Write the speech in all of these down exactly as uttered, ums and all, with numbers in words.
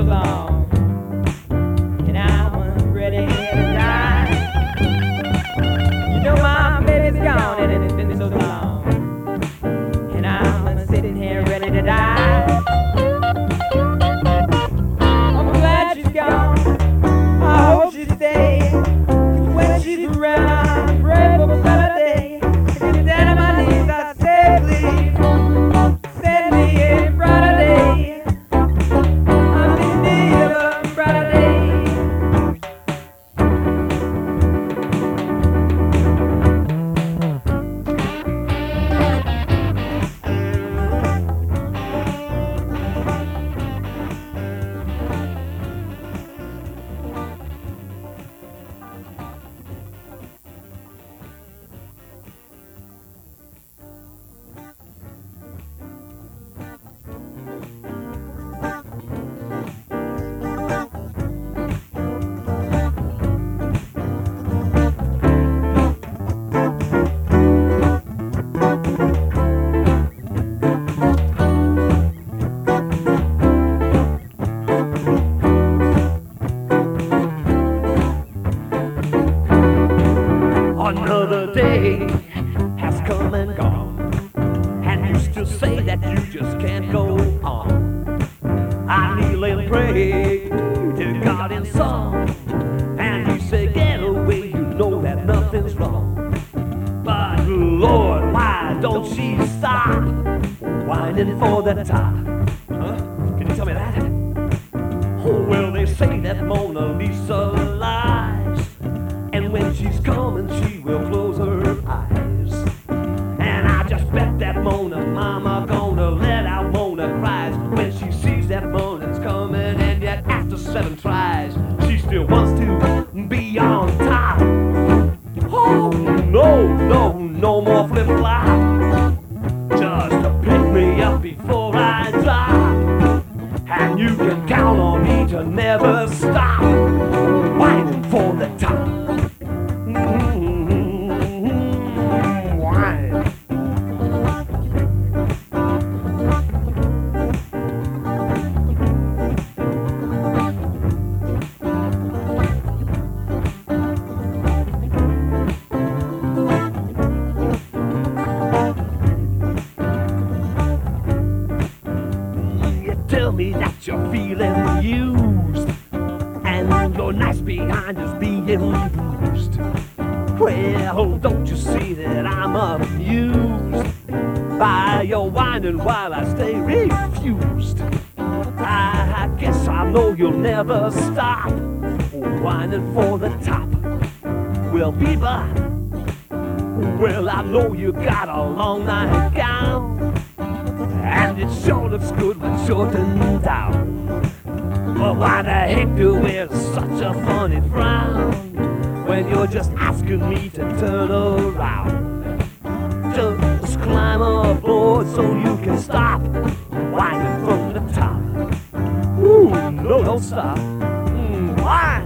long, and I'm ready to die. You know my baby's gone, and it's been so long, and I'm sitting here ready to die. I'm glad she's gone. I hope she stays. When she's around, I pray for a better day. I get down on my knees, I say please, send me a brighter day. I'm in need of a brighter day. Another day has come and gone, and you still say that you just can't go on. I kneel and pray to God in song, and you say get away, you know that nothing's wrong. But Lord, why don't she stop whining for the top? Huh? Can you tell me that? Oh, well, they say that Mona Lisa lies, and when she's coming, she will close her eyes. And I just bet that Mona Mama gonna let out Mona cries when she sees that Mona's coming, and yet after seven tries, she still wants to be on top. Oh, no, no, no more flip-flop. Just to pick me up before I drop. And you can count on me to never stop whining for the top. Tell me that you're feeling used, and your nice behind is being bruised. Well, don't you see that I'm amused by your whining while I stay refused? I guess I know you'll never stop whining for the top. Well, people, well, I know you got a long nightgown, and it sure looks good when shortened down. But why the heck do you wear such a funny frown when you're just asking me to turn around? Just climb aboard so you can stop whining from the top. Ooh, no, don't stop. Mm, why?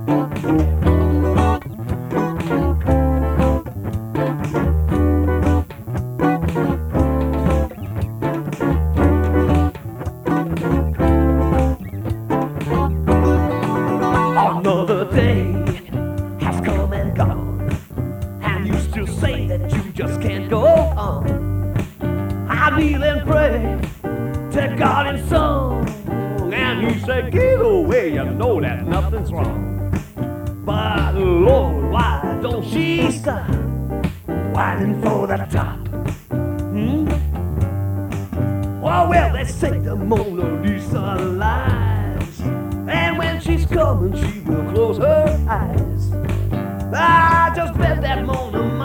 Another day has come and gone, and you still say that you just can't go on. I kneel and pray to God in song, and He said, "Get away, you know that nothing's wrong." But Lord, why don't she stop winding for the top? Hmm? Oh well, let's take the Mona Lisa lies, and when she's coming, she will close her eyes. I just bet that Mona